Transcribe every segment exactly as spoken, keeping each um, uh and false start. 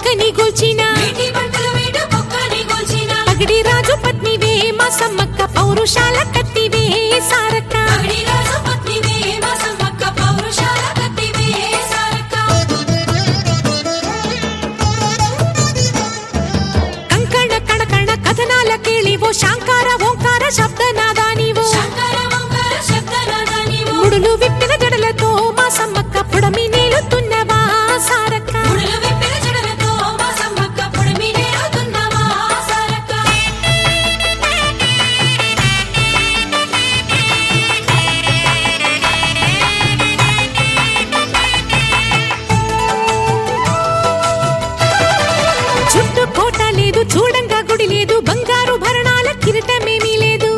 బొక్కని గోల్చిన పగడి రాజు పత్నివే మా సమ్మక్క పౌరుషాల కత్తివే సారక్క కంకణ కణకణ కథనాల కేళివో శాంకార ఓంకార శబ్దనాదా నీవో ముడులు విప్పిన జడలతో మా సమ్మక్క పుడమి నేలుతున్నవా సారక్క చుట్టూ కోట లేదు చూడంగా గుడి లేదు బంగారు భరణాల కిరీటమేమీ లేదు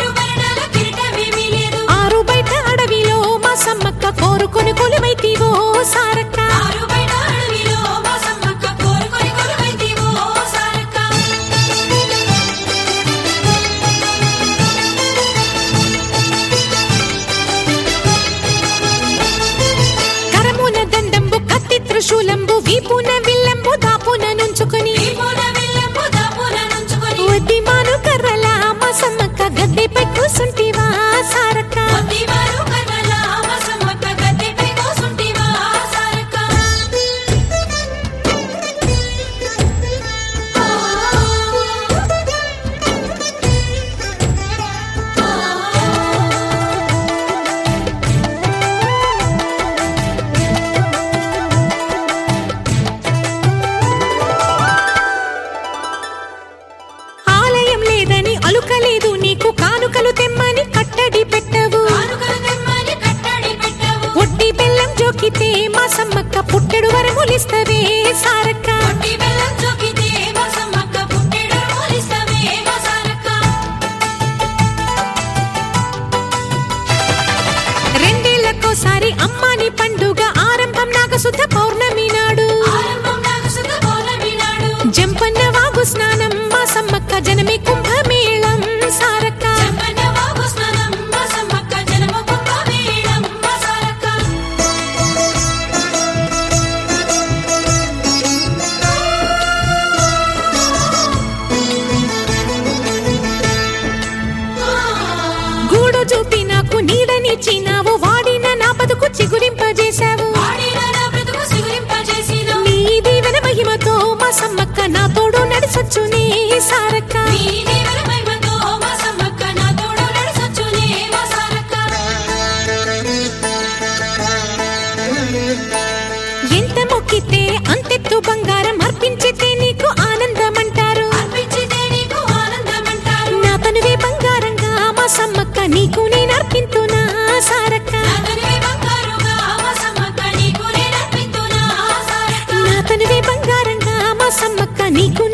ఆరు బయట అడవిలో మా సమ్మక్క కోరుకొని కొలువైతివో సారక్క కరమున దండంబు కత్తి త్రిశూలంబు వీపున విల్లంబు దాపున నుంచుకొని వడ్డిమాను కర్రల మా సమ్మక్క గద్దెపై కూసుంటివా సారక్క ఆలయం లేదని అలుకలేదు నీకు కానుకలు తెమ్మని కట్టడి పెట్టవు ఒడ్డి బెల్లం జోకితే మా సమ్మక్క పుట్టెడు వరములిస్తవే సారక్క రెండేళ్లకోసారి అమ్మాని పండుగ ఆరంభం నాగశుద్ధ పౌర్ణమి నాడు జంపన్న వాగు స్నానం మా సమ్మక్క జనమే కుంభమేళం సారక్క గూడు చూపి నాకు నీడనిచ్చినావు వాడిన నా బతుకు చిగురింపజేశావు నీ దీవెన మహిమతో మా సమ్మక్క నా తోడు నడిసొచ్చునే సారక్క ఎంత మొక్కితే అంతెత్తు బంగారం అర్పించితే నీకు ఆనందమంటారు నా తనువే బంగారంగా మా సమ్మక్క నీకు నేను అర్పింతున్నా సారక్క నా తనువే బంగారంగా మా సమ్మక్క నీకు